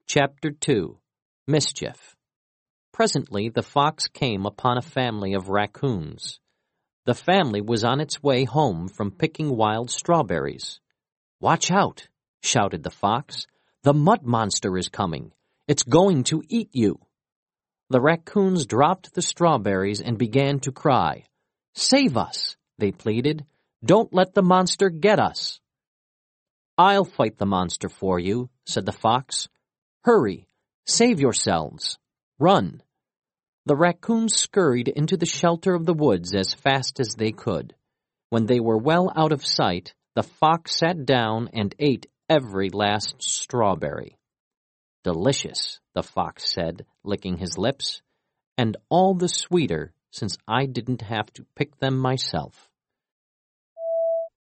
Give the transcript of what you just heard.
Chapter 2. Mischief. Presently the fox came upon a family of raccoons. The family was on its way home from picking wild strawberries. "Watch out!" shouted the fox. "The mud monster is coming. It's going to eat you." The raccoons dropped the strawberries and began to cry. "Save us," they pleaded. "Don't let the monster get us." "I'll fight the monster for you," said the fox. "Hurry, save yourselves. Run." The raccoons scurried into the shelter of the woods as fast as they could. When they were well out of sight, the fox sat down and ate every last strawberry. "Delicious," the fox said, licking his lips, "and all the sweeter since I didn't have to pick them myself."